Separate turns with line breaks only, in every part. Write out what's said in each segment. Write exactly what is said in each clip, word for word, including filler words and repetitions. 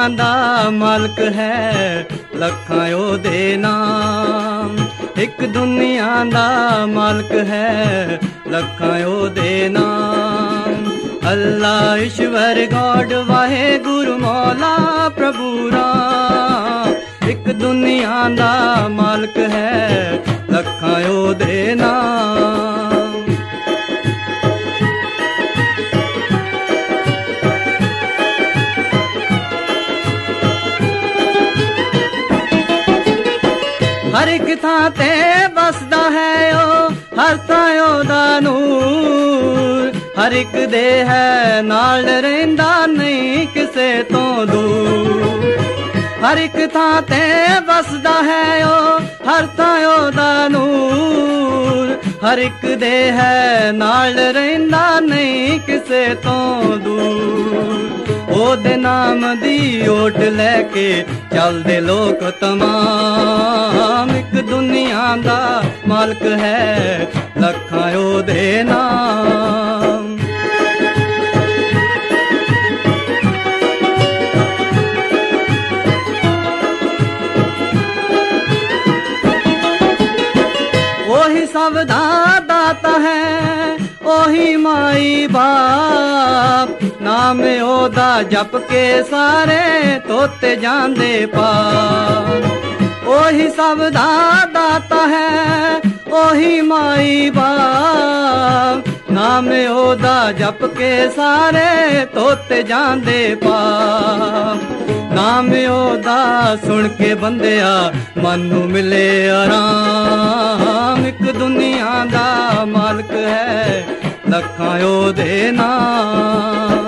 दा मालक है, लखां ओदे नाम। एक दुनिया दा मालक है, लखां ओदे नाम। अल्लाह ईश्वर गॉड वाहे गुरु मौला प्रभु राम। एक दुनिया दा मालक है, लखां ओदे नाम। हर एक थां ते बसदा है ओ, हर थां ओदा नूर। हर एक दे है नाल रहिंदा नहीं किसे तो दूर। हर एक थां ते बसदा है ओ, हर थां ओदा नूर। हर एक दे है नाल रहिंदा नहीं किसे तो दूर। ओदे नाम दी ओट लैके चलदे लोक तमाम। एक दुनिया दा मालक है, लखां ओदे नाम। ओही सब दा दाता है, ओही माई बाप। नाम ओदा जप के सारे तोते जांदे पार। ओही सब दा दाता है, ओही माई बाप। नाम ओदा जप के सारे तोते जांदे पार। नाम ओदा सुन के बंदिया मनु मिले आराम। एक दुनिया दा मालक है, लखां ओदे नाम।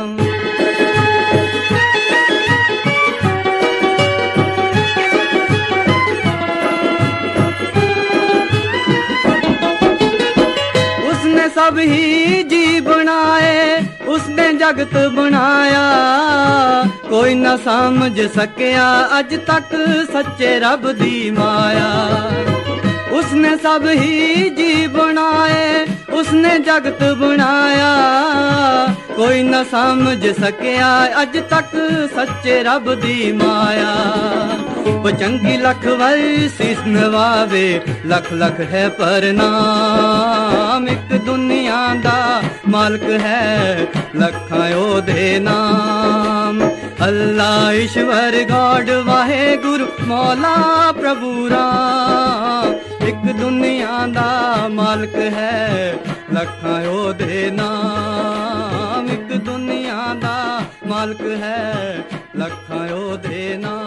उसने सब ही जी बनाए, उसने जगत बनाया। कोई न समझ सकिया अज तक सच्चे रब दी माया। उसने सब ही जी बनाए, उसने जगत बनाया। कोई न समझ सकिया अज तक सच्चे रब दी माया। वो चंगी लख वर्सीस नवावे, लख लख है परनाम। एक दुनिया दा मालक है, लखां ओदे नाम। अल्लाह ईश्वर गॉड वाहे गुरु मौला प्रभु राम। एक दुनिया दा मालक है, लखां ओदे नाम। एक दुनिया दा मालक है, लखां ओदे नाम।